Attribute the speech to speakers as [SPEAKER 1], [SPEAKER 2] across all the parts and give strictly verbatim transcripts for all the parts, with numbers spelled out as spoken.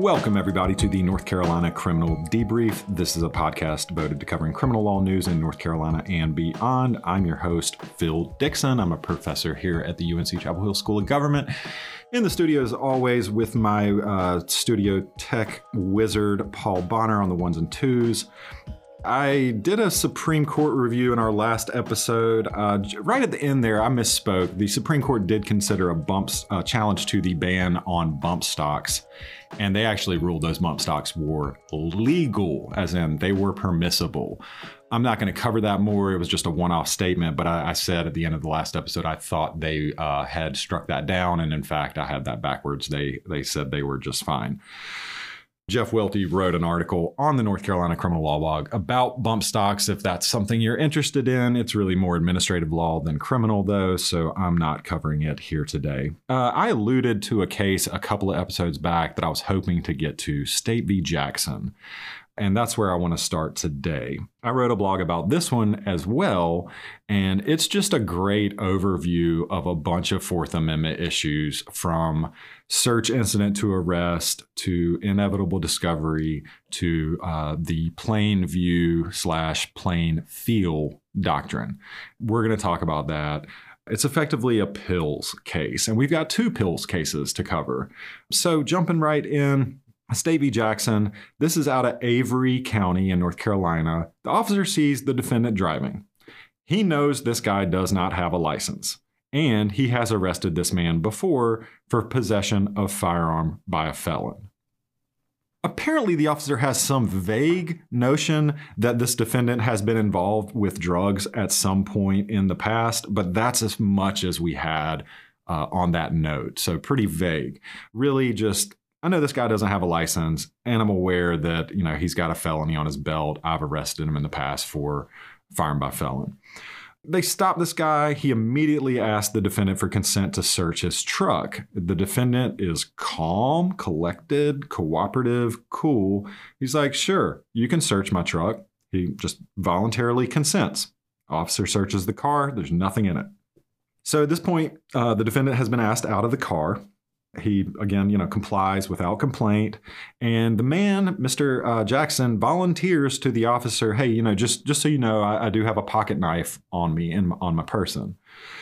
[SPEAKER 1] Welcome, everybody, to the North Carolina Criminal Debrief. This is a podcast devoted to covering criminal law news in North Carolina and beyond. I'm your host, Phil Dixon. I'm a professor here at the U N C Chapel Hill School of Government. In the studio, as always, with my uh, studio tech wizard, Paul Bonner, on the ones and twos. I did a Supreme Court review in our last episode. Uh, right at the end there, I misspoke. The Supreme Court did consider a bump uh, challenge to the ban on bump stocks, and they actually ruled those bump stocks were legal, as in they were permissible. I'm not going to cover that more. It was just a one-off statement, but I, I said at the end of the last episode, I thought they uh, had struck that down, and in fact, I had that backwards. They they said they were just fine. Jeff Welty wrote an article on the North Carolina Criminal Law Blog about bump stocks. If that's something you're interested in, it's really more administrative law than criminal, though, so I'm not covering it here today. Uh, I alluded to a case a couple of episodes back that I was hoping to get to, State v. Jackson. And that's where I want to start today. I wrote a blog about this one as well, and it's just a great overview of a bunch of Fourth Amendment issues, from search incident to arrest to inevitable discovery to uh, the plain view slash plain feel doctrine. We're going to talk about that. It's effectively a pills case, and we've got two pills cases to cover. So jumping right in, State v. Jackson. This is out of Avery County in North Carolina. The officer sees the defendant driving. He knows this guy does not have a license, and he has arrested this man before for possession of firearm by a felon. Apparently, the officer has some vague notion that this defendant has been involved with drugs at some point in the past, but that's as much as we had uh, on that note. So pretty vague. Really just, I know this guy doesn't have a license, and I'm aware that, you know, he's got a felony on his belt. I've arrested him in the past for firearm by felon. They stop this guy. He immediately asks the defendant for consent to search his truck. The defendant is calm, collected, cooperative, cool. He's like, sure, you can search my truck. He just voluntarily consents. Officer searches the car. There's nothing in it. So at this point, uh, the defendant has been asked out of the car. He, again, you know, complies without complaint. And the man, Mister Uh, Jackson, volunteers to the officer, hey, you know, just, just so you know, I, I do have a pocket knife on me and on my person.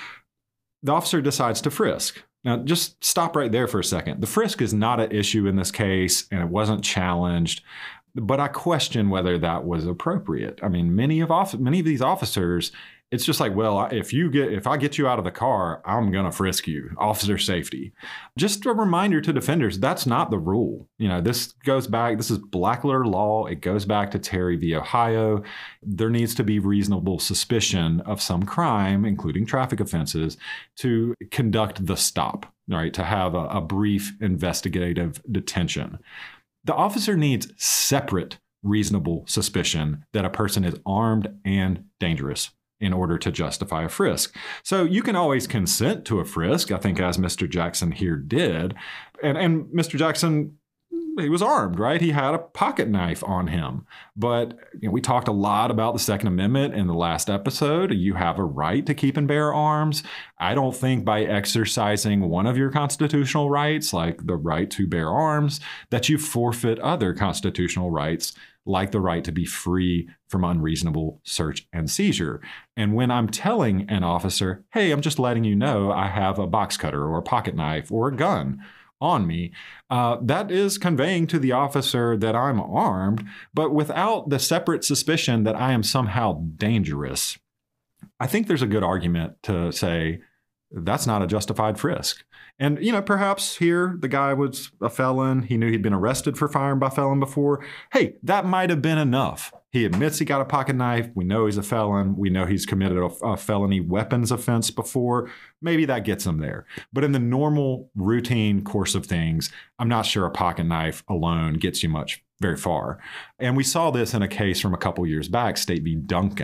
[SPEAKER 1] The officer decides to frisk. Now, just stop right there for a second. The frisk is not an issue in this case, and it wasn't challenged. But I question whether that was appropriate. I mean, many of off- many of these officers, it's just like, well, if you get if I get you out of the car, I'm going to frisk you. Officer safety. Just a reminder to defenders, that's not the rule. You know, this goes back, this is black letter law. It goes back to Terry v. Ohio. There needs to be reasonable suspicion of some crime, including traffic offenses, to conduct the stop, right? To have a, a brief investigative detention. The officer needs separate reasonable suspicion that a person is armed and dangerous in order to justify a frisk. So you can always consent to a frisk, I think, as Mister Jackson here did. And, and Mister Jackson, he was armed, right? He had a pocket knife on him. But you know, we talked a lot about the Second Amendment in the last episode. You have a right to keep and bear arms. I don't think by exercising one of your constitutional rights, like the right to bear arms, that you forfeit other constitutional rights, like the right to be free from unreasonable search and seizure. And when I'm telling an officer, hey, I'm just letting you know I have a box cutter or a pocket knife or a gun on me, uh, that is conveying to the officer that I'm armed, but without the separate suspicion that I am somehow dangerous. I think there's a good argument to say that's not a justified frisk. And, you know, perhaps here the guy was a felon. He knew he'd been arrested for firearm by felon before. Hey, that might have been enough. He admits he got a pocket knife. We know he's a felon. We know he's committed a, a felony weapons offense before. Maybe that gets him there. But in the normal routine course of things, I'm not sure a pocket knife alone gets you much very far. And we saw this in a case from a couple years back, State v. Duncan,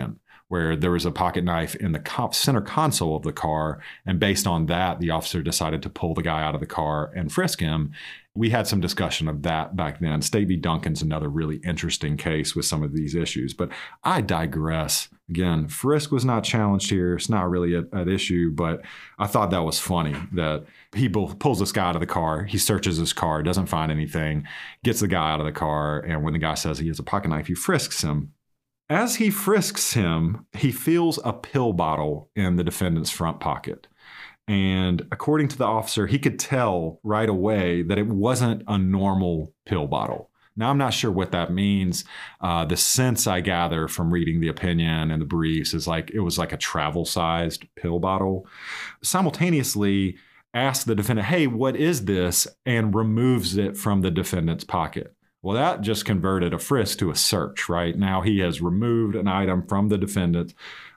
[SPEAKER 1] where there was a pocket knife in the co- center console of the car. And based on that, the officer decided to pull the guy out of the car and frisk him. We had some discussion of that back then. State v. Duncan's another really interesting case with some of these issues, but I digress. Again, frisk was not challenged here. It's not really an issue, but I thought that was funny that he pulls this guy out of the car. He searches his car, doesn't find anything, gets the guy out of the car. And when the guy says he has a pocket knife, he frisks him. As he frisks him, he feels a pill bottle in the defendant's front pocket. And according to the officer, he could tell right away that it wasn't a normal pill bottle. Now, I'm not sure what that means. Uh, the sense I gather from reading the opinion and the briefs is like it was like a travel-sized pill bottle. Simultaneously, asks the defendant, hey, what is this? And removes it from the defendant's pocket. Well, that just converted a frisk to a search, right? Now he has removed an item from the defendant.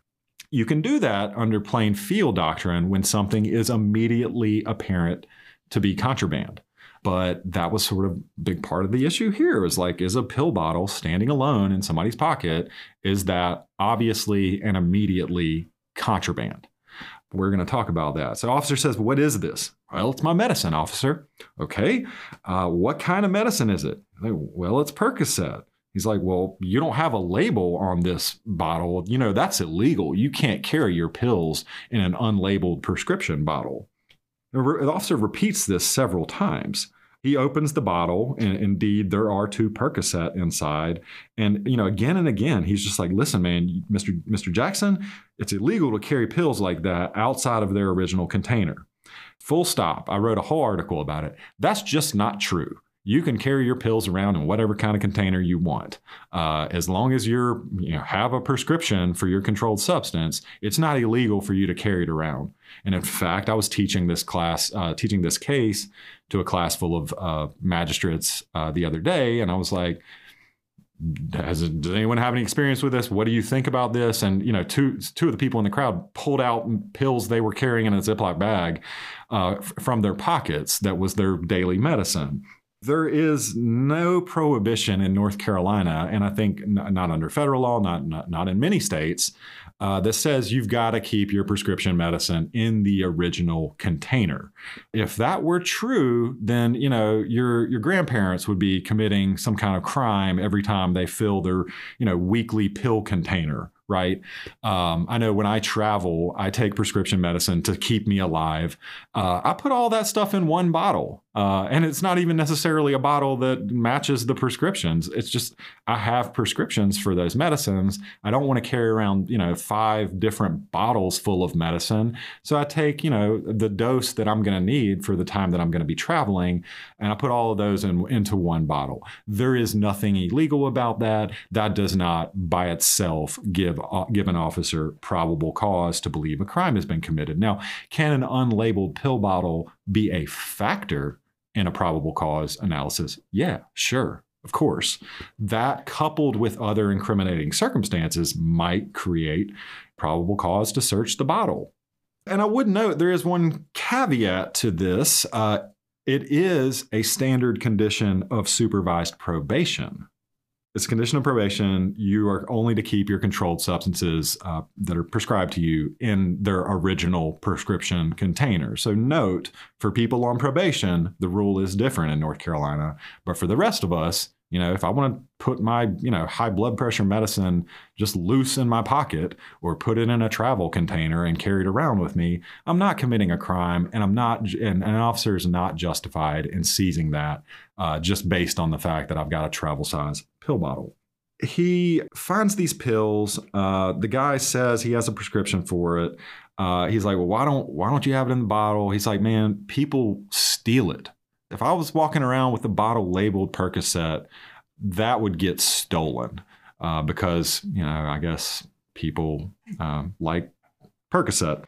[SPEAKER 1] You can do that under plain field doctrine when something is immediately apparent to be contraband. But that was sort of a big part of the issue here. It was like, is a pill bottle standing alone in somebody's pocket, is that obviously and immediately contraband? We're going to talk about that. So officer says, what is this? Well, it's my medicine, officer. Okay. Uh, what kind of medicine is it? Like, well, it's Percocet. He's like, well, you don't have a label on this bottle. You know, that's illegal. You can't carry your pills in an unlabeled prescription bottle. The officer repeats this several times. He opens the bottle, and indeed, there are two Percocet inside. And, you know, again and again, he's just like, listen, man, Mister Mister Jackson, it's illegal to carry pills like that outside of their original container. Full stop. I wrote a whole article about it. That's just not true. You can carry your pills around in whatever kind of container you want. Uh, as long as you're, you know, have a prescription for your controlled substance, it's not illegal for you to carry it around. And in fact, I was teaching this class, uh, teaching this case to a class full of uh, magistrates uh, the other day. And I was like, Has, does anyone have any experience with this? What do you think about this? And, you know, two two of the people in the crowd pulled out pills they were carrying in a Ziploc bag uh, f- from their pockets. That was their daily medicine. There is no prohibition in North Carolina, and I think n- not under federal law, not not, not in many states, uh, that says you've got to keep your prescription medicine in the original container. If that were true, then, you know, your your grandparents would be committing some kind of crime every time they fill their, you know, weekly pill container. Right. Um, I know when I travel, I take prescription medicine to keep me alive. Uh, I put all that stuff in one bottle. Uh, and it's not even necessarily a bottle that matches the prescriptions. It's just I have prescriptions for those medicines. I don't want to carry around, you know, five different bottles full of medicine. So I take, you know, the dose that I'm going to need for the time that I'm going to be traveling, and I put all of those in, into one bottle. There is nothing illegal about that. That does not by itself give, uh, give an officer probable cause to believe a crime has been committed. Now, can an unlabeled pill bottle be a factor in a probable cause analysis? Yeah, sure, of course. That coupled with other incriminating circumstances might create probable cause to search the bottle. And I would note there is one caveat to this. Uh, it is a standard condition of supervised probation. It's a condition of probation. You are only to keep your controlled substances uh, that are prescribed to you in their original prescription container. So note, for people on probation, the rule is different in North Carolina. But for the rest of us, you know, if I want to put my, you know, high blood pressure medicine just loose in my pocket or put it in a travel container and carry it around with me, I'm not committing a crime, and I'm not, and an officer is not justified in seizing that uh, just based on the fact that I've got a travel size pill bottle. He finds these pills. Uh, the guy says he has a prescription for it. Uh, he's like, well, why don't why don't you have it in the bottle? He's like, man, people steal it. If I was walking around with a bottle labeled Percocet, that would get stolen uh, because, you know, I guess people uh, like Percocet.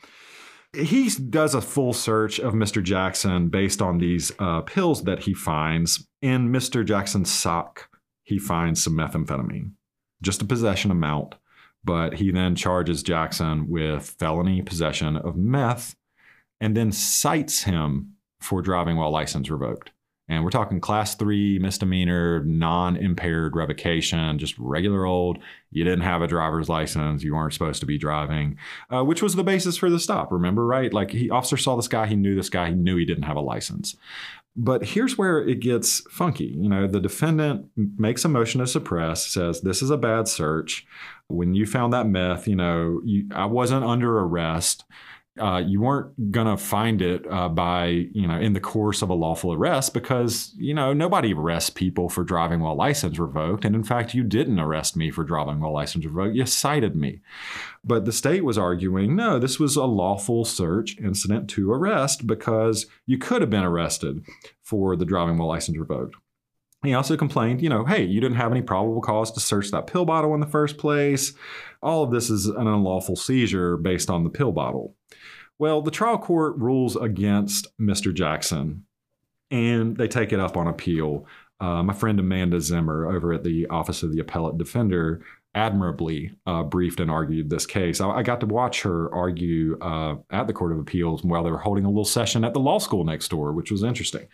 [SPEAKER 1] He does a full search of Mister Jackson based on these uh, pills that he finds. In Mister Jackson's sock, he finds some methamphetamine, just a possession amount. But he then charges Jackson with felony possession of meth and then cites him for driving while license revoked. And we're talking class three misdemeanor, non-impaired revocation, just regular old, you didn't have a driver's license, you weren't supposed to be driving, uh, which was the basis for the stop. Remember, right? Like, he officer saw this guy, he knew this guy, he knew he didn't have a license. But here's where it gets funky. You know, the defendant makes a motion to suppress, says, this is a bad search. When you found that meth, you know, you, I wasn't under arrest. Uh, you weren't going to find it uh, by, you know, in the course of a lawful arrest because, you know, nobody arrests people for driving while license revoked. And in fact, you didn't arrest me for driving while license revoked. You cited me. But the state was arguing, no, this was a lawful search incident to arrest because you could have been arrested for the driving while license revoked. He also complained, you know, hey, you didn't have any probable cause to search that pill bottle in the first place. All of this is an unlawful seizure based on the pill bottle. Well, the trial court rules against Mister Jackson, and they take it up on appeal. Uh, my friend Amanda Zimmer over at the Office of the Appellate Defender admirably uh, briefed and argued this case. I, I got to watch her argue uh, at the Court of Appeals while they were holding a little session at the law school next door, which was interesting.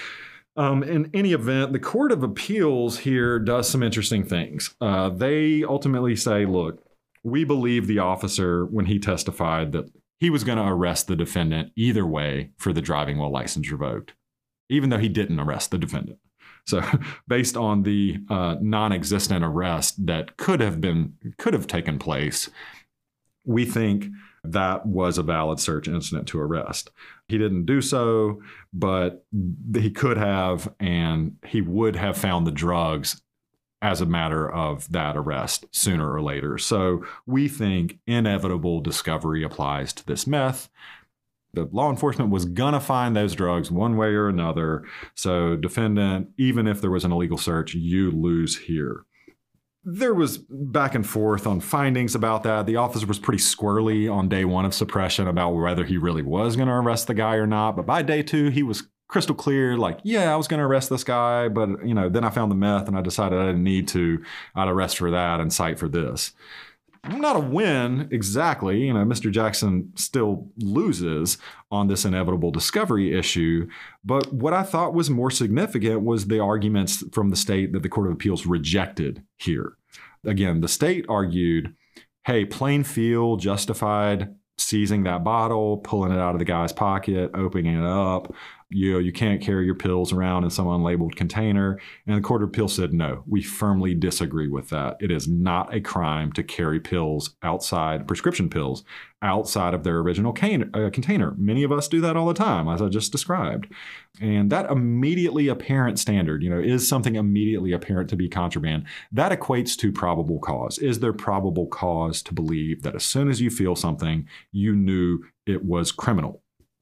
[SPEAKER 1] Um, in any event, the Court of Appeals here does some interesting things. Uh, they ultimately say, look, we believe the officer when he testified that he was going to arrest the defendant either way for the driving while license revoked, even though he didn't arrest the defendant. So based on the uh, non-existent arrest that could have been, could have taken place, we think that was a valid search incident to arrest. He didn't do so, but he could have, and he would have found the drugs as a matter of that arrest sooner or later. So we think inevitable discovery applies to this meth. The law enforcement was going to find those drugs one way or another. So defendant, even if there was an illegal search, you lose here. There was back and forth on findings about that. The officer was pretty squirrely on day one of suppression about whether he really was going to arrest the guy or not. But by day two, he was crystal clear, like, yeah, I was going to arrest this guy, but, you know, then I found the meth and I decided I didn't need to. I'd arrest for that and cite for this. Not a win exactly. You know, Mister Jackson still loses on this inevitable discovery issue. But what I thought was more significant was the arguments from the state that the Court of Appeals rejected here. Again, the state argued, hey, plain field justified seizing that bottle, pulling it out of the guy's pocket, opening it up. You know, you can't carry your pills around in some unlabeled container. And the Court of Appeals said, no, we firmly disagree with that. It is not a crime to carry pills outside, prescription pills, outside of their original can, uh, container. Many of us do that all the time, as I just described. And that immediately apparent standard, you know, is something immediately apparent to be contraband. That equates to probable cause. Is there probable cause to believe that as soon as you feel something, you knew it was criminal?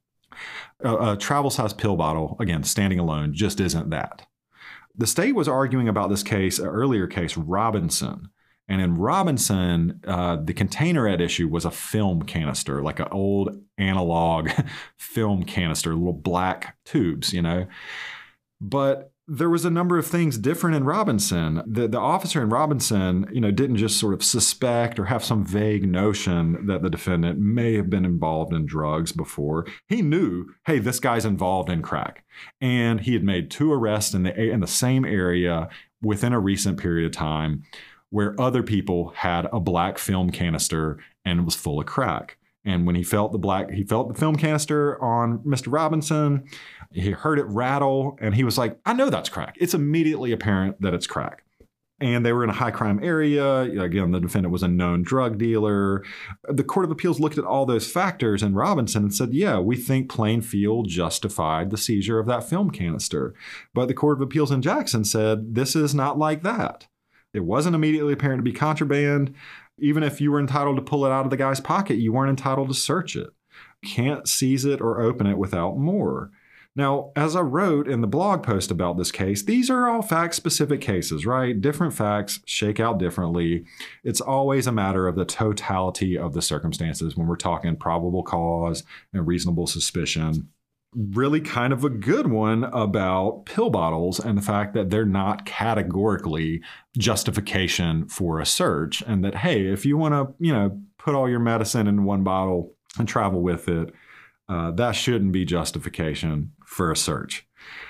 [SPEAKER 1] A, a travel-sized pill bottle, again, standing alone, just isn't that. The state was arguing about this case, an earlier case, Robinson. And in Robinson, uh, the container at issue was a film canister, like an old analog film canister, little black tubes, you know. But there was a number of things different in Robinson. The, the officer in Robinson, you know, didn't just sort of suspect or have some vague notion that the defendant may have been involved in drugs before. He knew, hey, this guy's involved in crack. And he had made two arrests in the, in the same area within a recent period of time where other people had a black film canister and it was full of crack. And when he felt the black, he felt the film canister on Mister Robinson, he heard it rattle, and he was like, I know that's crack. It's immediately apparent that it's crack. And they were in a high crime area. Again, the defendant was a known drug dealer. The Court of Appeals looked at all those factors in Robinson and said, yeah, we think plain field justified the seizure of that film canister. But the Court of Appeals in Jackson said, this is not like that. It wasn't immediately apparent to be contraband. Even if you were entitled to pull it out of the guy's pocket, you weren't entitled to search it. You can't seize it or open it without more. Now, as I wrote in the blog post about this case, these are all fact-specific cases, right? Different facts shake out differently. It's always a matter of the totality of the circumstances when we're talking probable cause and reasonable suspicion. Really kind of a good one about pill bottles and the fact that they're not categorically justification for a search, and that, hey, if you want to, you know, put all your medicine in one bottle and travel with it, uh, that shouldn't be justification for a search.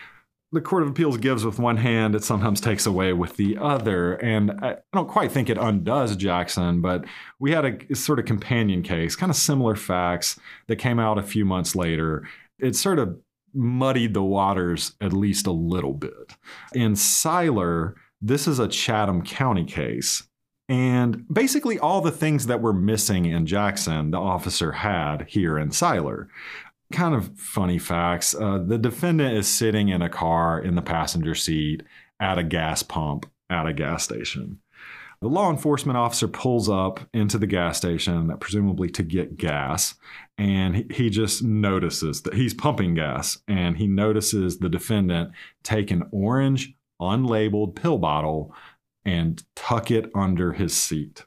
[SPEAKER 1] the Court of Appeals gives with one hand, it sometimes takes away with the other. And I don't quite think it undoes Jackson, but we had a, a sort of companion case, kind of similar facts that came out a few months later. It sort of muddied the waters at least a little bit. In Seiler, this is a Chatham County case. And basically all the things that were missing in Jackson, the officer had here in Seiler. Kind of funny facts. Uh, the defendant is sitting in a car in the passenger seat at a gas pump at a gas station. The law enforcement officer pulls up into the gas station, presumably to get gas, and he, he just notices that he's pumping gas, and he notices the defendant take an orange, unlabeled pill bottle and tuck it under his seat.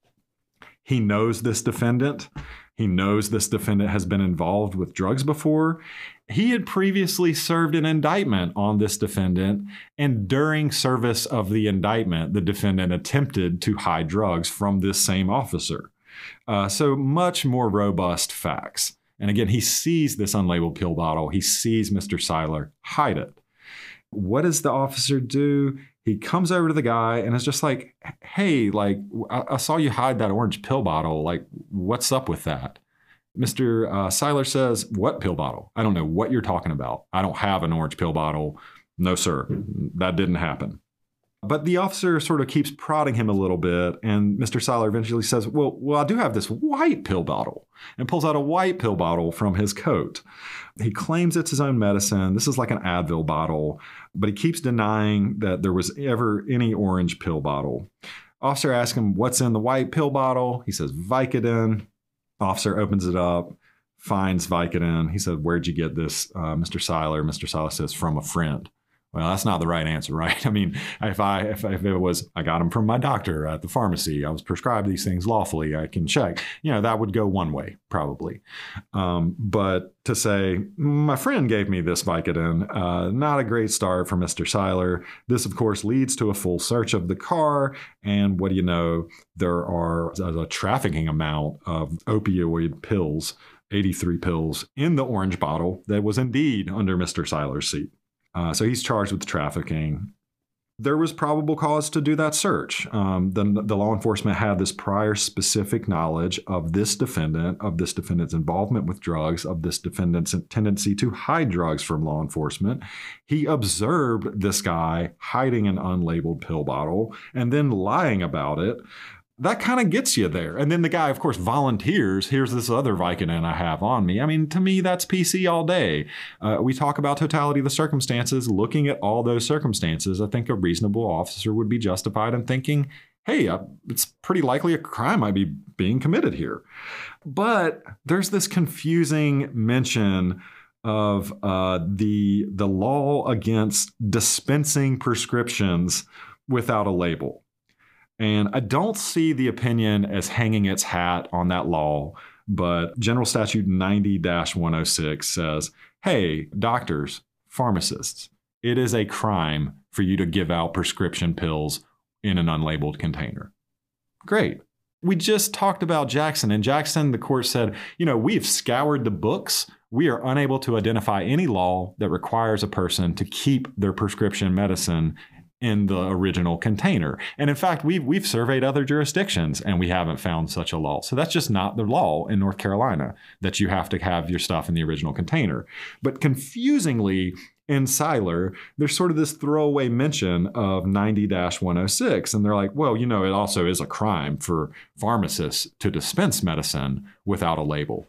[SPEAKER 1] He knows this defendant. He knows this defendant has been involved with drugs before. He had previously served an indictment on this defendant, and during service of the indictment, the defendant attempted to hide drugs from this same officer. Uh, so much more robust facts. And again, he sees this unlabeled pill bottle. He sees Mister Seiler hide it. What does the officer do? He comes over to the guy and is just like, hey, like, I, I saw you hide that orange pill bottle. Like, what's up with that? Mister Uh, Seiler says, what pill bottle? I don't know what you're talking about. I don't have an orange pill bottle. No, sir, that didn't happen. But the officer sort of keeps prodding him a little bit, and Mister Seiler eventually says, well, well, I do have this white pill bottle, and pulls out a white pill bottle from his coat. He claims it's his own medicine. This is like an Advil bottle, but he keeps denying that there was ever any orange pill bottle. Officer asks him, what's in the white pill bottle? He says, Vicodin. Officer opens it up, finds Vicodin. He said, where'd you get this, uh, Mister Seiler? Mister Seiler says, from a friend. Well, that's not the right answer, right? I mean, if I if, if it was, I got them from my doctor at the pharmacy, I was prescribed these things lawfully, I can check, you know, that would go one way, probably. Um, but to say, my friend gave me this Vicodin, uh, not a great start for Mister Seiler. This, of course, leads to a full search of the car. And what do you know? There are a, a trafficking amount of opioid pills, eighty-three pills, in the orange bottle that was indeed under Mister Seiler's seat. Uh, so he's charged with trafficking. There was probable cause to do that search. Um, the, the law enforcement had this prior specific knowledge of this defendant, of this defendant's involvement with drugs, of this defendant's tendency to hide drugs from law enforcement. He observed this guy hiding an unlabeled pill bottle and then lying about it. That kind of gets you there. And then the guy, of course, volunteers. Here's this other Vicodin I have on me. I mean, to me, that's P C all day. Uh, we talk about totality of the circumstances. Looking at all those circumstances, I think a reasonable officer would be justified in thinking, hey, uh, it's pretty likely a crime might be being committed here. But there's this confusing mention of uh, the, the law against dispensing prescriptions without a label. And I don't see the opinion as hanging its hat on that law, but General Statute ninety dash one oh six says, hey, doctors, pharmacists, it is a crime for you to give out prescription pills in an unlabeled container. Great. We just talked about Jackson. In Jackson, the court said, you know, we've scoured the books. We are unable to identify any law that requires a person to keep their prescription medicine in the original container. And in fact, we've, we've surveyed other jurisdictions and we haven't found such a law. So that's just not the law in North Carolina, that you have to have your stuff in the original container. But confusingly, in Seiler, there's sort of this throwaway mention of ninety dash one oh six. And they're like, well, you know, it also is a crime for pharmacists to dispense medicine without a label.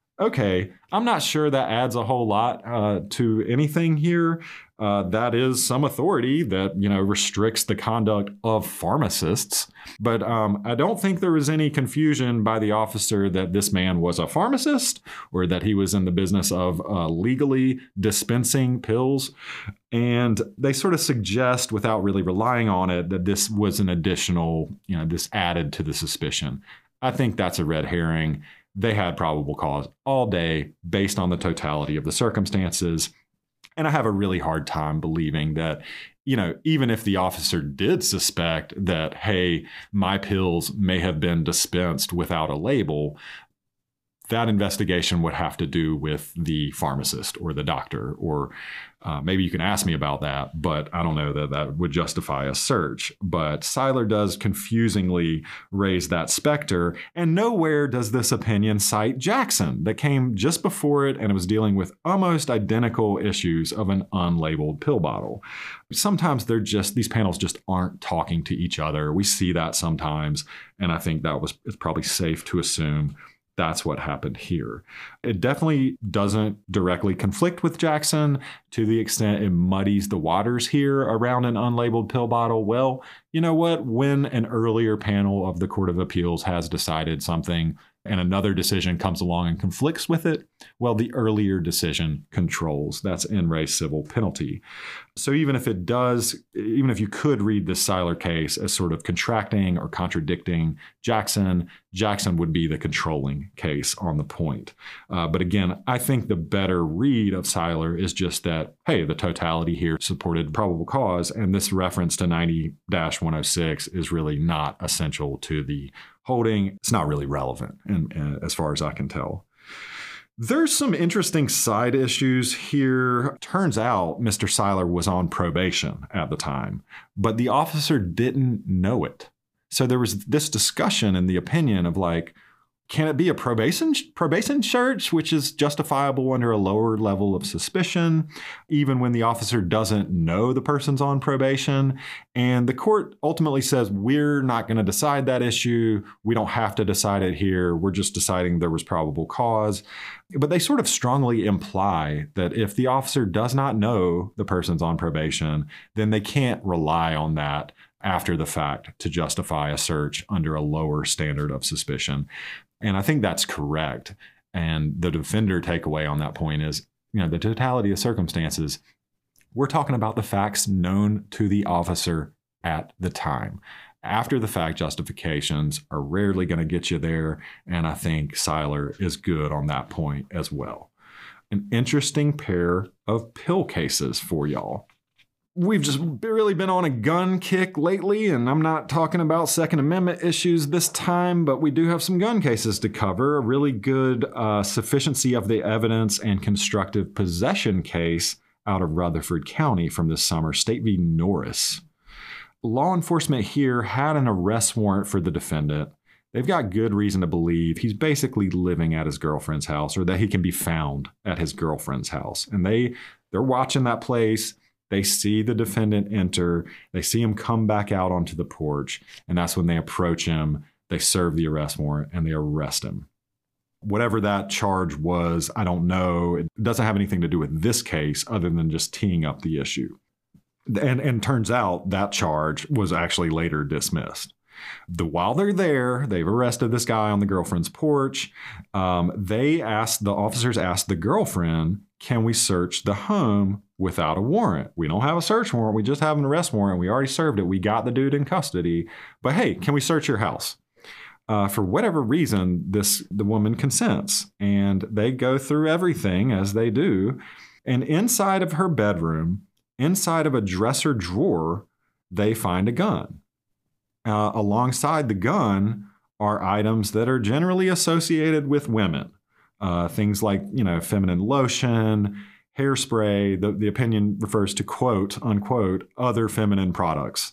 [SPEAKER 1] Okay, I'm not sure that adds a whole lot uh, to anything here. Uh, that is some authority that, you know, restricts the conduct of pharmacists. But um, I don't think there was any confusion by the officer that this man was a pharmacist or that he was in the business of uh, legally dispensing pills. And they sort of suggest, without really relying on it, that this was an additional, you know, this added to the suspicion. I think that's a red herring. They had probable cause all day based on the totality of the circumstances. And I have a really hard time believing that, you know, even if the officer did suspect that, hey, my pills may have been dispensed without a label, that investigation would have to do with the pharmacist or the doctor, or uh, maybe you can ask me about that, but I don't know that that would justify a search. But Seiler does confusingly raise that specter, and nowhere does this opinion cite Jackson that came just before it, and it was dealing with almost identical issues of an unlabeled pill bottle. Sometimes they're just, these panels just aren't talking to each other. We see that sometimes, and I think that was, it's probably safe to assume that's what happened here. It definitely doesn't directly conflict with Jackson to the extent it muddies the waters here around an unlabeled pill bottle. Well, you know what? When an earlier panel of the Court of Appeals has decided something and another decision comes along and conflicts with it, well, the earlier decision controls. That's in re civil penalty. So even if it does, even if you could read this Seiler case as sort of contracting or contradicting Jackson, Jackson would be the controlling case on the point. Uh, but again, I think the better read of Seiler is just that, hey, the totality here supported probable cause, and this reference to ninety dash one oh six is really not essential to the holding. It's not really relevant, and, and as far as I can tell. There's some interesting side issues here. Turns out Mister Seiler was on probation at the time, but the officer didn't know it. So there was this discussion in the opinion of like, can it be a probation probation search, which is justifiable under a lower level of suspicion, even when the officer doesn't know the person's on probation? And the court ultimately says, we're not going to decide that issue. We don't have to decide it here. We're just deciding there was probable cause. But they sort of strongly imply that if the officer does not know the person's on probation, then they can't rely on that after the fact to justify a search under a lower standard of suspicion. And I think that's correct. And the defender takeaway on that point is, you know, the totality of circumstances, we're talking about the facts known to the officer at the time. After the fact justifications are rarely going to get you there. And I think Seiler is good on that point as well. An interesting pair of pill cases for y'all. We've just really been on a gun kick lately, and I'm not talking about Second Amendment issues this time, but we do have some gun cases to cover. A really good uh, sufficiency of the evidence and constructive possession case out of Rutherford County from this summer, State v. Norris. Law enforcement here had an arrest warrant for the defendant. They've got good reason to believe he's basically living at his girlfriend's house, or that he can be found at his girlfriend's house. And they, they're watching that place. They see the defendant enter, they see him come back out onto the porch, and that's when they approach him, they serve the arrest warrant, and they arrest him. Whatever that charge was, I don't know. It doesn't have anything to do with this case other than just teeing up the issue. And, and turns out that charge was actually later dismissed. The, while they're there, they've arrested this guy on the girlfriend's porch. Um, they asked, the officers asked the girlfriend, can we search the home without a warrant? We don't have a search warrant. We just have an arrest warrant. We already served it. We got the dude in custody. But hey, can we search your house? Uh, for whatever reason, this the woman consents. And they go through everything as they do. And inside of her bedroom, inside of a dresser drawer, they find a gun. Uh, alongside the gun are items that are generally associated with women. Uh, things like, you know, feminine lotion, hairspray. The, the opinion refers to, quote, unquote, other feminine products.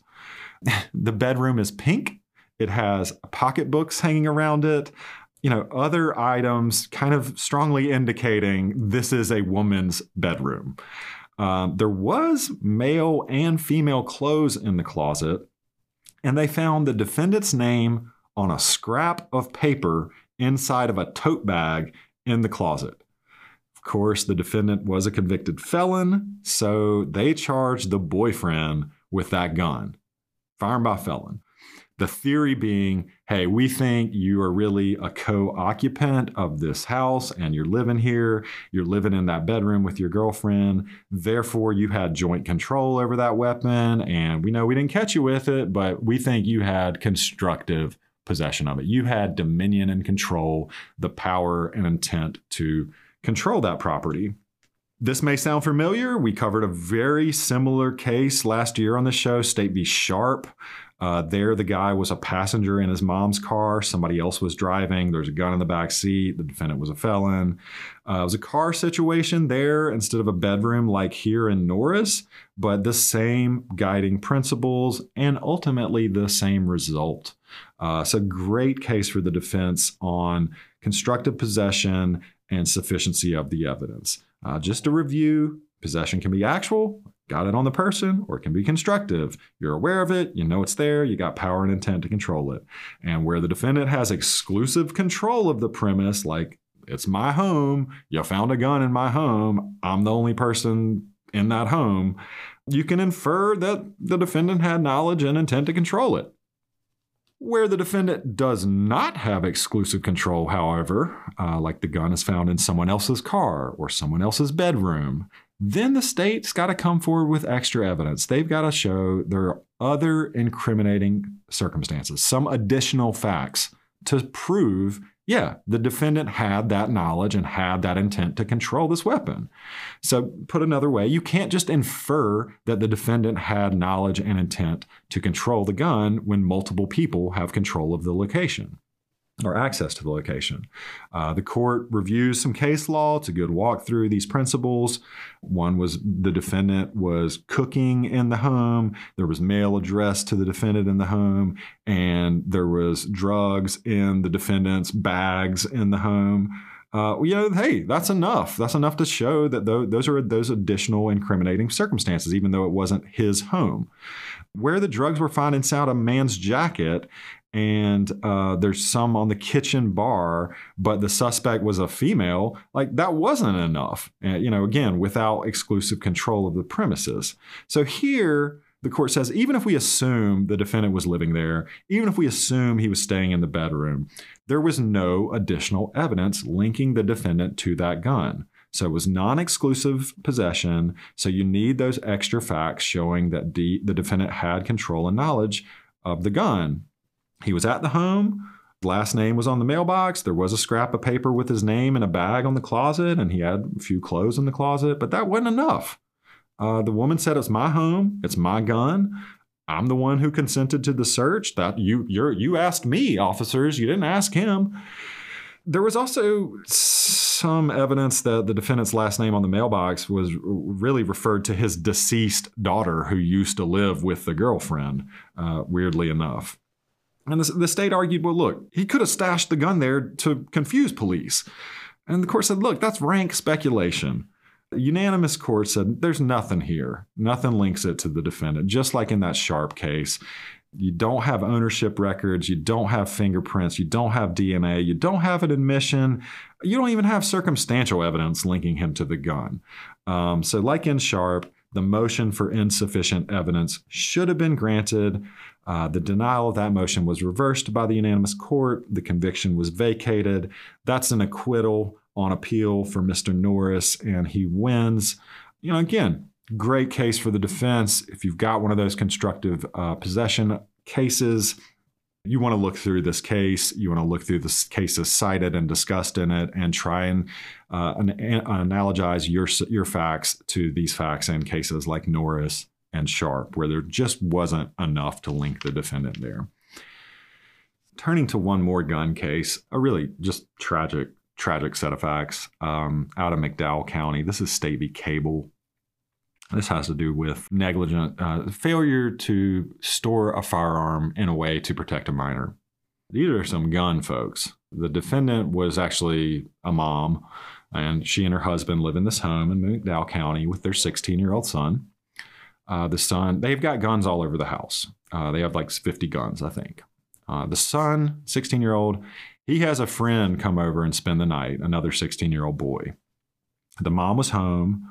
[SPEAKER 1] The bedroom is pink. It has pocketbooks hanging around it. You know, other items kind of strongly indicating this is a woman's bedroom. Um, there was male and female clothes in the closet, and they found the defendant's name on a scrap of paper inside of a tote bag in the closet. Of course, the defendant was a convicted felon, so they charged the boyfriend with that gun, firearm by felon. The theory being, hey, we think you are really a co-occupant of this house and you're living here, you're living in that bedroom with your girlfriend, therefore you had joint control over that weapon, and we know we didn't catch you with it, but we think you had constructive possession of it. You had dominion and control, the power and intent to control that property. This may sound familiar. We covered a very similar case last year on the show, State v. Sharp. Uh, there, the guy was a passenger in his mom's car. Somebody else was driving. There's a gun in the back seat. The defendant was a felon. Uh, it was a car situation there instead of a bedroom like here in Norris, but the same guiding principles and ultimately the same result. Uh, it's a great case for the defense on constructive possession and sufficiency of the evidence. Uh, just to review, possession can be actual, got it on the person, or it can be constructive. You're aware of it, you know it's there, you got power and intent to control it. And where the defendant has exclusive control of the premise, like it's my home, you found a gun in my home, I'm the only person in that home, you can infer that the defendant had knowledge and intent to control it. Where the defendant does not have exclusive control, however, uh, like the gun is found in someone else's car or someone else's bedroom, then the state's got to come forward with extra evidence. They've got to show there are other incriminating circumstances, some additional facts to prove, yeah, the defendant had that knowledge and had that intent to control this weapon. So put another way, you can't just infer that the defendant had knowledge and intent to control the gun when multiple people have control of the location or access to the location. Uh, the court reviews some case law. It's a good walk through these principles. One was the defendant was cooking in the home. There was mail addressed to the defendant in the home, and there was drugs in the defendant's bags in the home. Uh, you know, hey, that's enough. That's enough to show that th- those are those additional incriminating circumstances, even though it wasn't his home. Where the drugs were found inside a man's jacket, and uh, there's some on the kitchen bar, but the suspect was a female, like that wasn't enough, uh, you know, again, without exclusive control of the premises. So here, the court says, even if we assume the defendant was living there, even if we assume he was staying in the bedroom, there was no additional evidence linking the defendant to that gun. So it was non-exclusive possession. So you need those extra facts showing that the, the defendant had control and knowledge of the gun. He was at the home. Last name was on the mailbox. There was a scrap of paper with his name in a bag on the closet, and he had a few clothes in the closet, but that wasn't enough. Uh, the woman said, it's my home. It's my gun. I'm the one who consented to the search. That you you're, you asked me, officers. You didn't ask him. There was also some evidence that the defendant's last name on the mailbox was really referred to his deceased daughter who used to live with the girlfriend, uh, weirdly enough. And the, the state argued, well, look, he could have stashed the gun there to confuse police. And the court said, look, that's rank speculation. The unanimous court said, there's nothing here. Nothing links it to the defendant, just like in that Sharp case. You don't have ownership records. You don't have fingerprints. You don't have D N A. You don't have an admission. You don't even have circumstantial evidence linking him to the gun. Um, so like in Sharp, the motion for insufficient evidence should have been granted. Uh, the denial of that motion was reversed by the unanimous court. The conviction was vacated. That's an acquittal on appeal for Mister Norris, and he wins. You know, again, great case for the defense. If you've got one of those constructive uh, possession cases, you want to look through this case. You want to look through the cases cited and discussed in it and try and uh, an, an, analogize your, your facts to these facts in cases like Norris and Sharp, where there just wasn't enough to link the defendant there. Turning to one more gun case, a really just tragic, tragic set of facts um, out of McDowell County. This is State v. Cable. This has to do with negligent uh, failure to store a firearm in a way to protect a minor. These are some gun folks. The defendant was actually a mom, and she and her husband live in this home in McDowell County with their sixteen-year-old son. Uh, the son, they've got guns all over the house. Uh, they have like fifty guns, I think. Uh, the son, sixteen-year-old, he has a friend come over and spend the night, another sixteen-year-old boy. The mom was home.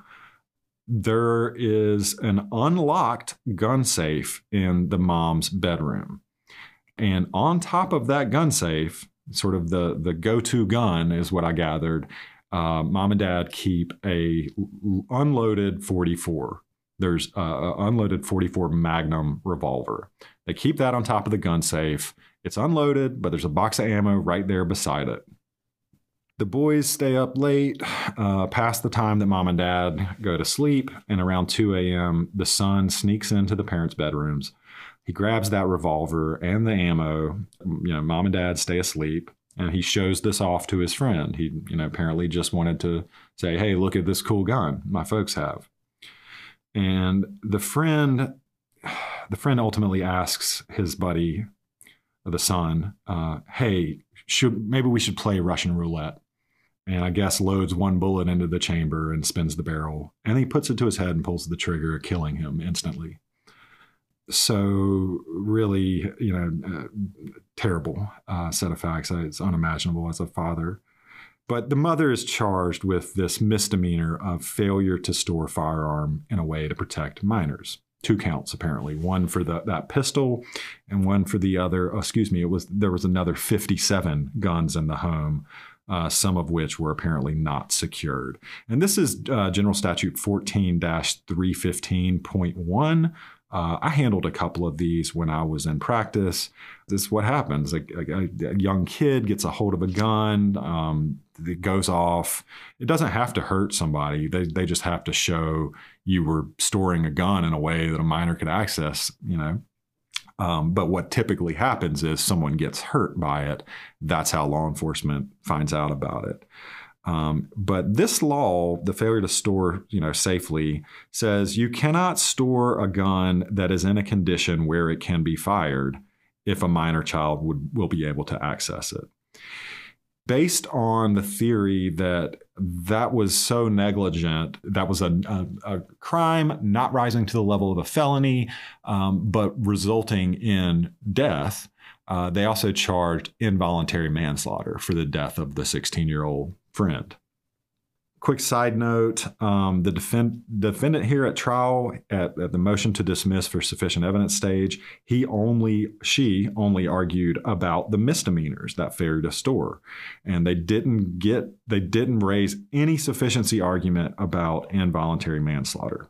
[SPEAKER 1] There is an unlocked gun safe in the mom's bedroom. And on top of that gun safe, sort of the, the go-to gun is what I gathered, uh, mom and dad keep a unloaded forty-four. There's an unloaded forty-four Magnum revolver. They keep that on top of the gun safe. It's unloaded, but there's a box of ammo right there beside it. The boys stay up late, uh, past the time that mom and dad go to sleep, and around two a.m., the son sneaks into the parents' bedrooms, He grabs that revolver and the ammo. You know, mom and dad stay asleep, and he shows this off to his friend. He, you know, apparently just wanted to say, hey, look at this cool gun my folks have. And the friend, the friend ultimately asks his buddy, the son, uh, hey, should maybe we should play Russian roulette. And I guess loads one bullet into the chamber and spins the barrel. And he puts it to his head and pulls the trigger, killing him instantly. So really, you know, uh, terrible uh, set of facts. It's unimaginable as a father. But the mother is charged with this misdemeanor of failure to store a firearm in a way to protect minors. Two counts, apparently. One for the, that pistol and one for the other. Oh, excuse me, it was there was another fifty-seven guns in the home, uh, some of which were apparently not secured. And this is uh, General Statute fourteen dash three fifteen point one. Uh, I handled a couple of these when I was in practice. This is what happens. A, a, a young kid gets a hold of a gun. Um, it goes off. It doesn't have to hurt somebody. They they just have to show you were storing a gun in a way that a minor could access, you know. Um, but what typically happens is someone gets hurt by it. That's how law enforcement finds out about it. Um, but this law, the failure to store, you know, safely, says you cannot store a gun that is in a condition where it can be fired if a minor child would will be able to access it. Based on the theory that that was so negligent, that was a, a, a crime not rising to the level of a felony, um, but resulting in death, uh, they also charged involuntary manslaughter for the death of the sixteen-year-old friend. Quick side note, um, the defend, defendant here at trial, at, at the motion to dismiss for sufficient evidence stage, he only, she only argued about the misdemeanors, that failure to store. And they didn't get, they didn't raise any sufficiency argument about involuntary manslaughter.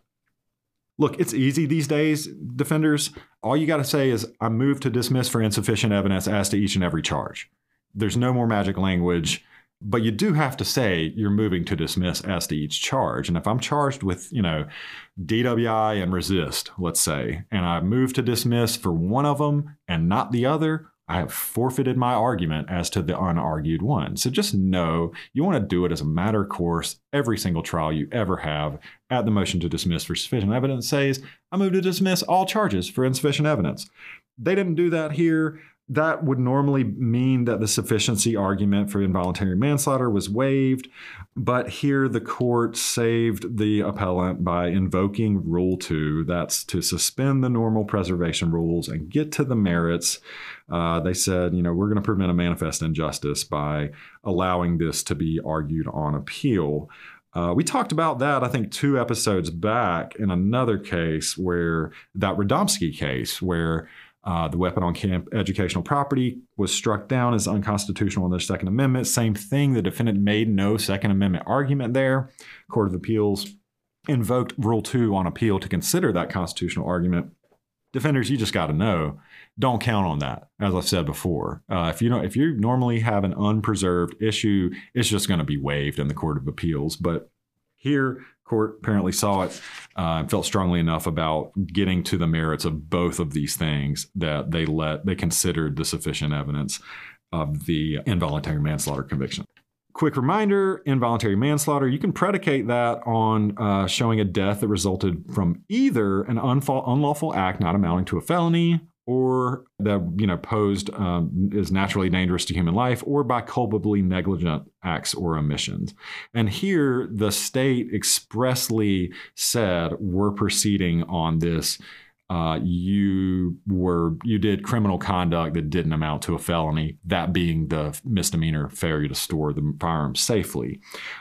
[SPEAKER 1] Look, it's easy these days, defenders. All you got to say is, I move to dismiss for insufficient evidence as to each and every charge. There's no more magic language. But you do have to say you're moving to dismiss as to each charge. And if I'm charged with, you know, D W I and resist, let's say, and I move to dismiss for one of them and not the other, I have forfeited my argument as to the unargued one. So just know you want to do it as a matter of course. Every single trial you ever have at the motion to dismiss for sufficient evidence says, I move to dismiss all charges for insufficient evidence. They didn't do that here. That would normally mean that the sufficiency argument for involuntary manslaughter was waived, but here the court saved the appellant by invoking Rule two. That's to suspend the normal preservation rules and get to the merits. Uh, they said, you know, we're going to prevent a manifest injustice by allowing this to be argued on appeal. Uh, we talked about that, I think, two episodes back in another case where that Radomski case where Uh, the weapon on camp educational property was struck down as unconstitutional in the Second Amendment. Same thing. The defendant made no Second Amendment argument there. Court of Appeals invoked Rule two on appeal to consider that constitutional argument. Defenders, you just got to know, don't count on that. As I've said before, uh, if you know, if you normally have an unpreserved issue, it's just going to be waived in the Court of Appeals. But here, court apparently saw it uh, and felt strongly enough about getting to the merits of both of these things that they let they considered the sufficient evidence of the involuntary manslaughter conviction. Quick reminder, involuntary manslaughter, you can predicate that on uh, showing a death that resulted from either an unfa- unlawful act not amounting to a felony, or that, you know, posed um, is naturally dangerous to human life, or by culpably negligent acts or omissions. And here, the state expressly said, we're proceeding on this. Uh, you were you did criminal conduct that didn't amount to a felony, that being the misdemeanor failure to store the firearm safely.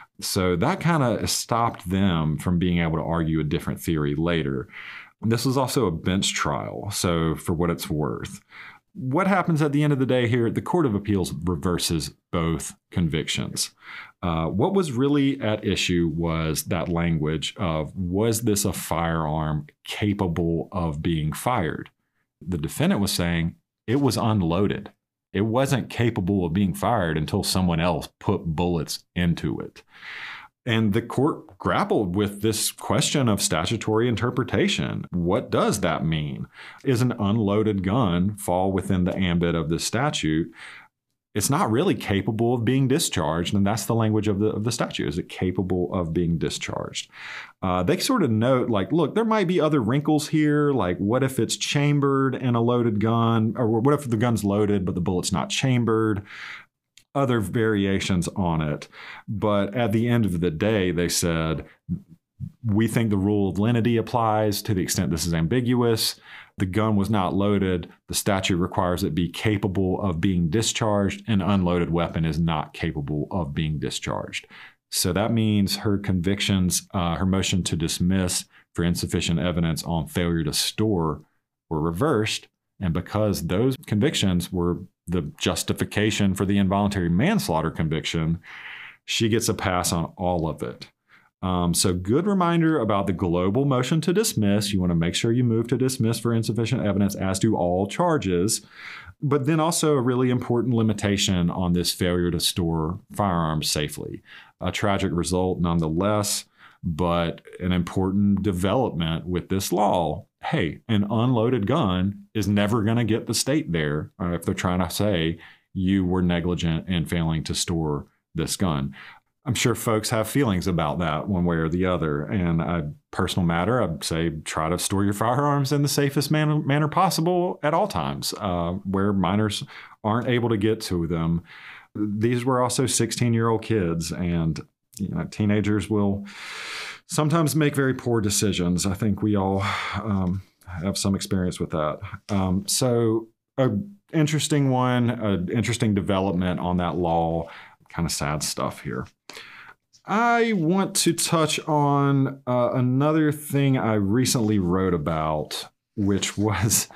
[SPEAKER 1] So that kind of stopped them from being able to argue a different theory later. This was also a bench trial, so for what it's worth. What happens at the end of the day here? The Court of Appeals reverses both convictions. Uh, what was really at issue was that language of, was this a firearm capable of being fired? The defendant was saying it was unloaded. It wasn't capable of being fired until someone else put bullets into it. And the court grappled with this question of statutory interpretation. What does that mean? Is an unloaded gun fall within the ambit of the statute? It's not really capable of being discharged, and that's the language of the of the statute. Is it capable of being discharged? Uh, they sort of note, like, look, there might be other wrinkles here. Like, what if it's chambered in a loaded gun? Or what if the gun's loaded, but the bullet's not chambered? Other variations on it. But at the end of the day, they said, we think the rule of lenity applies to the extent this is ambiguous. The gun was not loaded. The statute requires it be capable of being discharged. An unloaded weapon is not capable of being discharged. So that means her convictions, uh, her motion to dismiss for insufficient evidence on failure to store were reversed. And because those convictions were the justification for the involuntary manslaughter conviction, she gets a pass on all of it. Um, so good reminder about the global motion to dismiss. You want to make sure you move to dismiss for insufficient evidence, as do all charges. But then also a really important limitation on this failure to store firearms safely. A tragic result nonetheless, but an important development with this law. Hey, an unloaded gun is never going to get the state there uh, if they're trying to say you were negligent in failing to store this gun. I'm sure folks have feelings about that one way or the other. And a personal matter, I'd say try to store your firearms in the safest man- manner possible at all times, uh, where minors aren't able to get to them. These were also sixteen-year-old kids, and you know, teenagers will sometimes make very poor decisions. I think we all um, have some experience with that. Um, so an interesting one, an interesting development on that law. Kind of sad stuff here. I want to touch on uh, another thing I recently wrote about, which was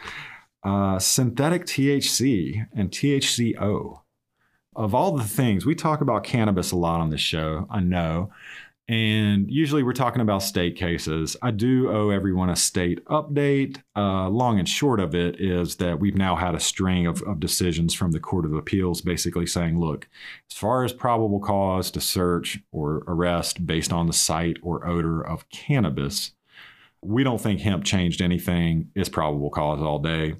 [SPEAKER 1] uh, synthetic T H C and T H C O. Of all the things, we talk about cannabis a lot on this show, I know, and usually we're talking about state cases. I do owe everyone a state update. Uh, long and short of it is that we've now had a string of, of decisions from the Court of Appeals basically saying, look, as far as probable cause to search or arrest based on the sight or odor of cannabis, we don't think hemp changed anything. It's probable cause all day.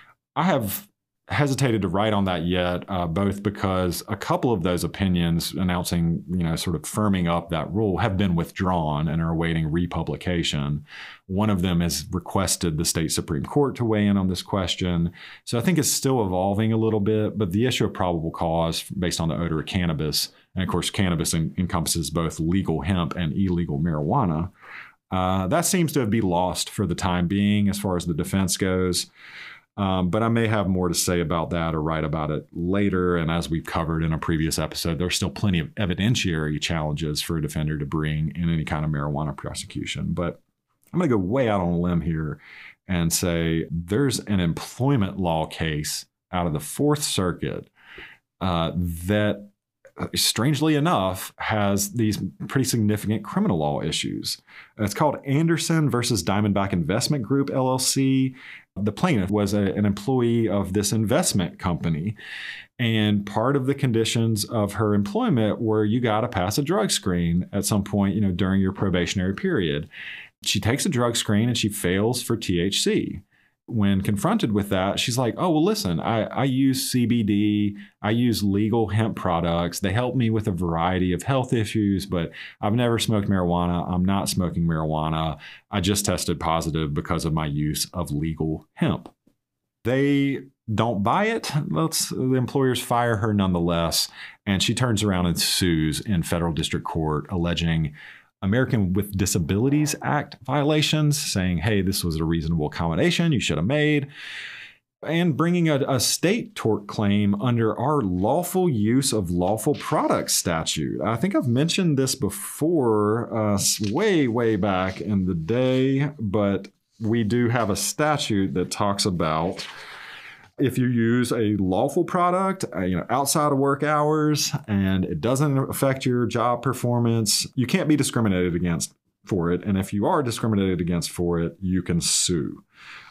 [SPEAKER 1] I have hesitated to write on that yet, uh, both because a couple of those opinions announcing, you know, sort of firming up that rule have been withdrawn and are awaiting republication. One of them has requested the state Supreme Court to weigh in on this question. So I think it's still evolving a little bit, but the issue of probable cause based on the odor of cannabis, and of course, cannabis en- encompasses both legal hemp and illegal marijuana. Uh, that seems to be lost for the time being as far as the defense goes. Um, but I may have more to say about that or write about it later. And as we've covered in a previous episode, there's still plenty of evidentiary challenges for a defender to bring in any kind of marijuana prosecution. But I'm going to go way out on a limb here and say there's an employment law case out of the Fourth Circuit uh, that, strangely enough, has these pretty significant criminal law issues. It's called Anderson versus Diamondback Investment Group, L L C. The plaintiff was a, an employee of this investment company. And part of the conditions of her employment were you got to pass a drug screen at some point, you know, during your probationary period. She takes a drug screen and she fails for T H C. When confronted with that, she's like, oh, well, listen, I, I use C B D. I use legal hemp products. They help me with a variety of health issues, but I've never smoked marijuana. I'm not smoking marijuana. I just tested positive because of my use of legal hemp. They don't buy it. Let's, the employers fire her nonetheless. And she turns around and sues in federal district court, alleging American with Disabilities Act violations, saying, hey, this was a reasonable accommodation you should have made, and bringing a, a state tort claim under our lawful use of lawful products statute. I think I've mentioned this before, uh, way, way back in the day, but we do have a statute that talks about if you use a lawful product, uh, you know, outside of work hours, and it doesn't affect your job performance, you can't be discriminated against for it. And if you are discriminated against for it, you can sue.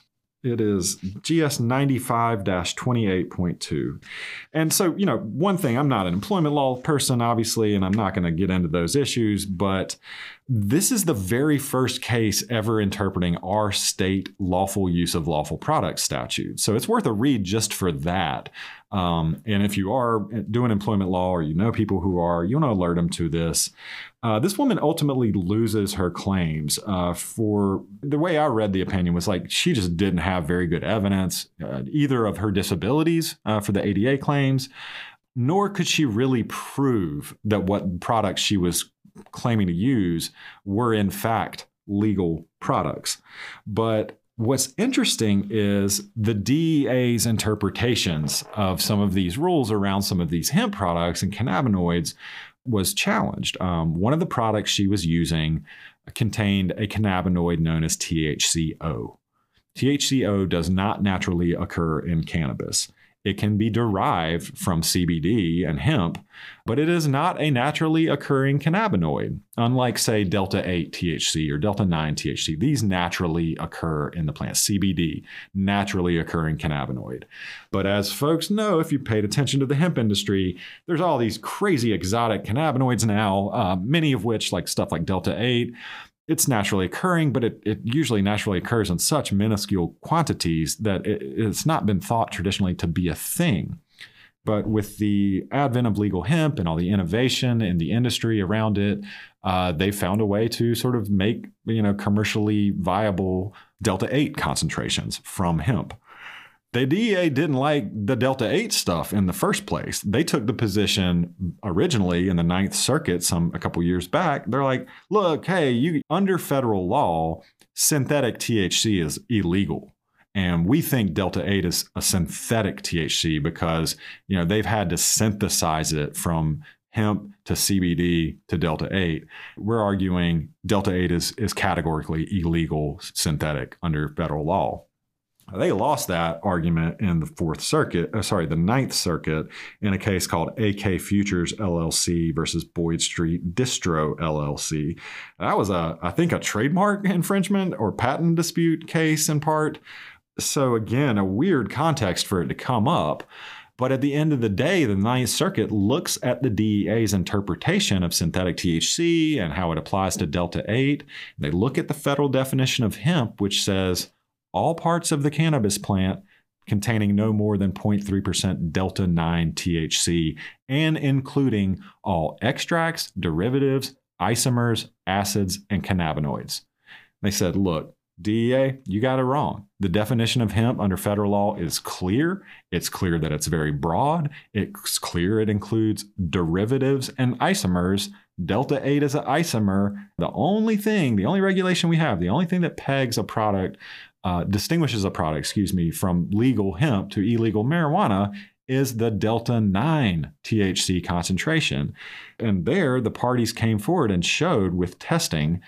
[SPEAKER 1] It is G S ninety-five dash twenty-eight point two. And so, you know, one thing, I'm not an employment law person, obviously, and I'm not going to get into those issues, but this is the very first case ever interpreting our state lawful use of lawful products statute. So it's worth a read just for that. Um, and if you are doing employment law or you know people who are, you want to alert them to this. Uh, this woman ultimately loses her claims uh, for the way I read the opinion was like she just didn't have very good evidence uh, either of her disabilities uh, for the A D A claims, nor could she really prove that what products she was claiming to use were in fact legal products. But what's interesting is the D E A's interpretations of some of these rules around some of these hemp products and cannabinoids was challenged. Um, one of the products she was using contained a cannabinoid known as T H C O. T H C O does not naturally occur in cannabis. It can be derived from C B D and hemp, but it is not a naturally occurring cannabinoid, unlike, say, delta eight T H C or delta nine T H C. These naturally occur in the plant. C B D, naturally occurring cannabinoid. But as folks know, if you paid attention to the hemp industry, there's all these crazy exotic cannabinoids now, uh, many of which, like stuff like delta eight, it's naturally occurring, but it, it usually naturally occurs in such minuscule quantities that it, it's not been thought traditionally to be a thing. But with the advent of legal hemp and all the innovation in the industry around it, uh, they found a way to sort of make, you know, commercially viable delta eight concentrations from hemp. The D E A didn't like the delta eight stuff in the first place. They took the position originally in the Ninth Circuit some a couple years back. They're like, look, hey, you under federal law, synthetic T H C is illegal. And we think delta eight is a synthetic T H C because, you know, they've had to synthesize it from hemp to C B D to delta eight. We're arguing delta eight is, is categorically illegal synthetic under federal law. They lost that argument in the Fourth Circuit, uh, sorry, the Ninth Circuit, in a case called A K Futures L L C versus Boyd Street Distro L L C. That was, a, I think, a trademark infringement or patent dispute case in part. So again, a weird context for it to come up. But at the end of the day, the Ninth Circuit looks at the D E A's interpretation of synthetic T H C and how it applies to delta eight. They look at the federal definition of hemp, which says all parts of the cannabis plant containing no more than zero point three percent delta nine T H C and including all extracts, derivatives, isomers, acids, and cannabinoids. They said, look, D E A, you got it wrong. The definition of hemp under federal law is clear. It's clear that it's very broad. It's clear it includes derivatives and isomers. delta eight is an isomer. The only thing, the only regulation we have, the only thing that pegs a product, uh, distinguishes a product, excuse me, from legal hemp to illegal marijuana is the delta nine T H C concentration. And there, the parties came forward and showed with testing,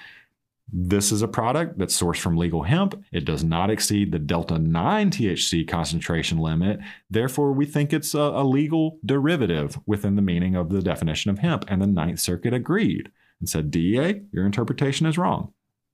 [SPEAKER 1] this is a product that's sourced from legal hemp. It does not exceed the delta nine T H C concentration limit. Therefore, we think it's a, a legal derivative within the meaning of the definition of hemp. And the Ninth Circuit agreed and said, D E A, your interpretation is wrong.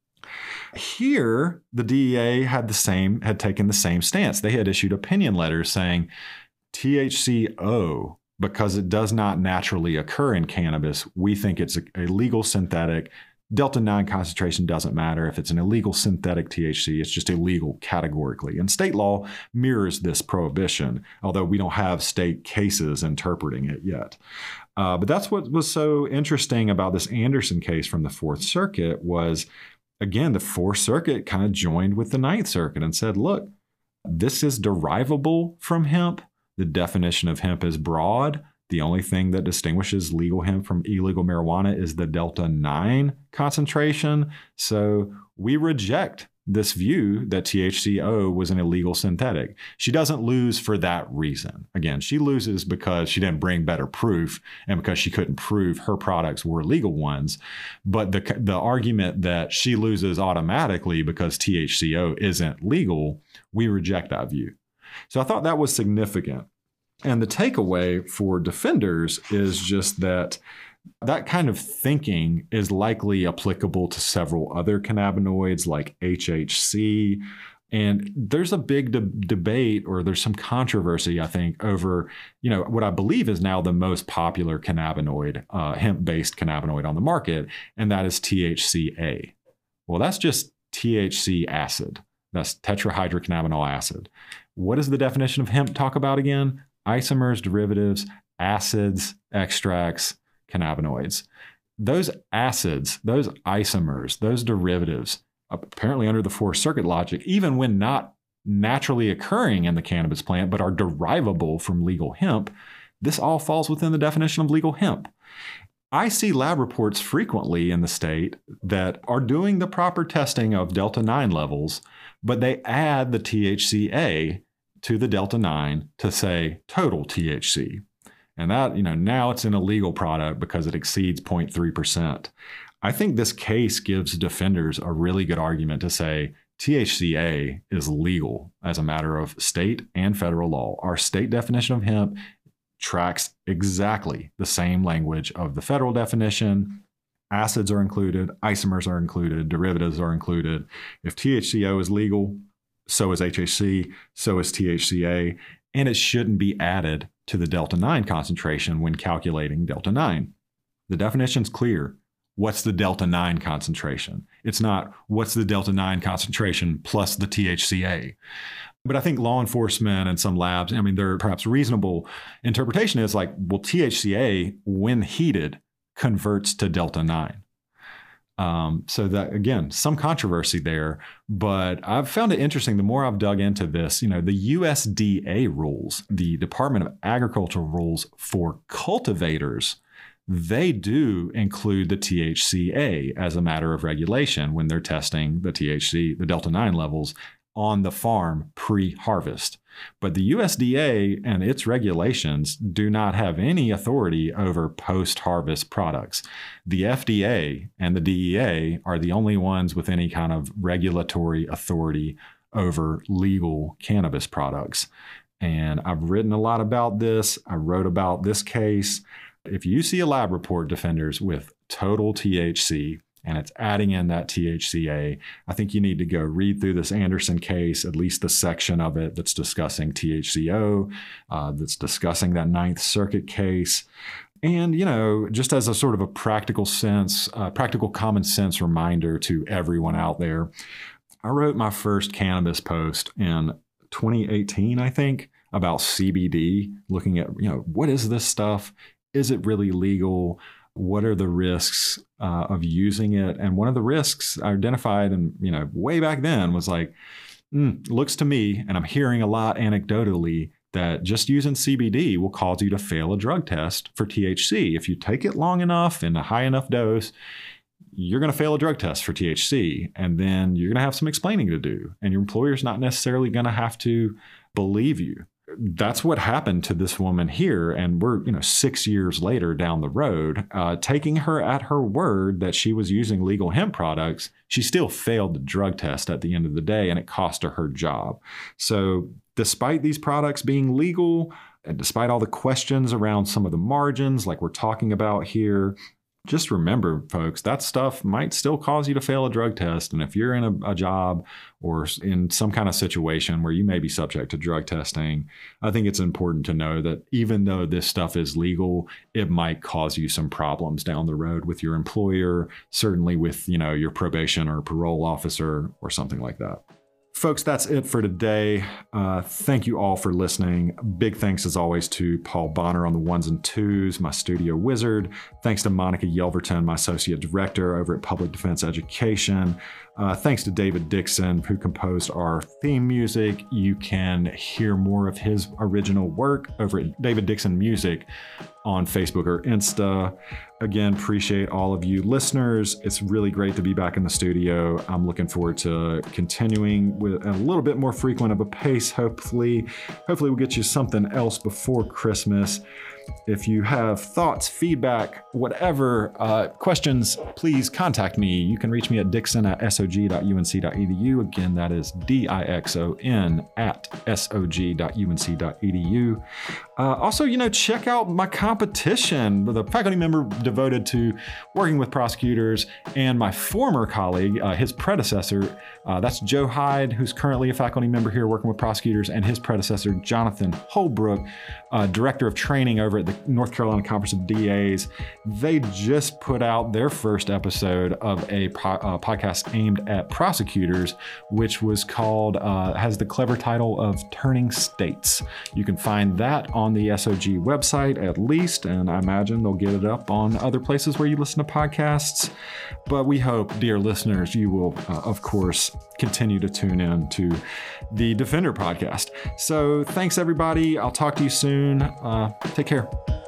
[SPEAKER 1] Here, the D E A had the same, had taken the same stance. They had issued opinion letters saying T H C O, because it does not naturally occur in cannabis, we think it's a, a legal synthetic. delta nine concentration doesn't matter. If it's an illegal synthetic T H C, it's just illegal categorically. And state law mirrors this prohibition, although we don't have state cases interpreting it yet. Uh, but that's what was so interesting about this Anderson case from the Fourth Circuit was, again, the Fourth Circuit kind of joined with the Ninth Circuit and said, look, this is derivable from hemp. The definition of hemp is broad. The only thing that distinguishes legal hemp from illegal marijuana is the delta nine concentration. So we reject this view that T H C O was an illegal synthetic. She doesn't lose for that reason. Again, she loses because she didn't bring better proof and because she couldn't prove her products were legal ones. But the, the argument that she loses automatically because T H C O isn't legal, we reject that view. So I thought that was significant. And the takeaway for defenders is just that that kind of thinking is likely applicable to several other cannabinoids like H H C, And there's a big de- debate, or there's some controversy, I think, over, you know, what I believe is now the most popular cannabinoid, uh, hemp-based cannabinoid on the market, and that is T H C A. Well, that's just T H C acid. That's tetrahydrocannabinol acid. What does the definition of hemp talk about again? Isomers, derivatives, acids, extracts, cannabinoids. Those acids, those isomers, those derivatives, apparently under the Fourth Circuit logic, even when not naturally occurring in the cannabis plant, but are derivable from legal hemp, this all falls within the definition of legal hemp. I see lab reports frequently in the state that are doing the proper testing of delta nine levels, but they add the T H C A to the delta nine to say total T H C. And that, you know, now it's an illegal product because it exceeds zero point three percent. I think this case gives defenders a really good argument to say T H C A is legal as a matter of state and federal law. Our state definition of hemp tracks exactly the same language of the federal definition. Acids are included, isomers are included, derivatives are included. If T H C O is legal, so is H H C, so is T H C A, and it shouldn't be added to the delta nine concentration when calculating delta nine. The definition's clear. What's the delta nine concentration? It's not what's the delta nine concentration plus the T H C A. But I think law enforcement and some labs, I mean, their perhaps reasonable interpretation is like, well, T H C A, when heated, converts to delta nine. Um, so that, again, some controversy there, but I've found it interesting. The more I've dug into this, you know, the U S D A rules, the Department of Agriculture rules for cultivators, they do include the T H C A as a matter of regulation when they're testing the T H C, the delta nine levels on the farm pre-harvest. But the U S D A and its regulations do not have any authority over post-harvest products. The F D A and the D E A are the only ones with any kind of regulatory authority over legal cannabis products. And I've written a lot about this. I wrote about this case. If you see a lab report, defenders, with total T H C, and it's adding in that T H C A, I think you need to go read through this Anderson case, at least the section of it that's discussing T H C O, uh, that's discussing that Ninth Circuit case. And, you know, just as a sort of a practical sense, uh, practical common sense reminder to everyone out there, I wrote my first cannabis post in twenty eighteen, I think, about C B D, looking at, you know, what is this stuff? Is it really legal? What are the risks uh, of using it? And one of the risks I identified, and you know, way back then, was like, mm, looks to me, and I'm hearing a lot anecdotally, that just using C B D will cause you to fail a drug test for T H C. If you take it long enough in a high enough dose, you're going to fail a drug test for T H C, and then you're going to have some explaining to do, and your employer's not necessarily going to have to believe you. That's what happened to this woman here. And we're, you know, six years later down the road, uh, taking her at her word that she was using legal hemp products, she still failed the drug test at the end of the day, and it cost her her job. So despite these products being legal, and despite all the questions around some of the margins, like we're talking about here, just remember, folks, that stuff might still cause you to fail a drug test. And if you're in a, a job or in some kind of situation where you may be subject to drug testing, I think it's important to know that even though this stuff is legal, it might cause you some problems down the road with your employer, certainly with, you know, your probation or parole officer or something like that. Folks, that's it for today. Uh, thank you all for listening. Big thanks, as always, to Paul Bonner on the ones and twos, my studio wizard. Thanks to Monica Yelverton, my associate director over at Public Defense Education. Uh, thanks to David Dixon, who composed our theme music. You can hear more of his original work over at David Dixon Music on Facebook or Insta. Again, appreciate all of you listeners. It's really great to be back in the studio. I'm looking forward to continuing with a little bit more frequent of a pace. Hopefully, hopefully we'll get you something else before Christmas. If you have thoughts, feedback, whatever, uh, questions, please contact me. You can reach me at dixon at s o g dot u n c dot e d u. Again, that is D I X O N at s o g dot u n c dot e d u. Uh, also, you know, check out my competition with a faculty member devoted to working with prosecutors and my former colleague, uh, his predecessor, uh, that's Joe Hyde, who's currently a faculty member here working with prosecutors, and his predecessor, Jonathan Holbrook, uh, director of training over at the North Carolina Conference of D As. They just put out their first episode of a po- uh, podcast aimed at prosecutors, which was called, uh, has the clever title of Turning States. You can find that on the S O G website at least, and I imagine they'll get it up on other places where you listen to podcasts. But we hope, dear listeners, you will, uh, of course, continue to tune in to the Defender podcast. So thanks, everybody. I'll talk to you soon. Uh, take care.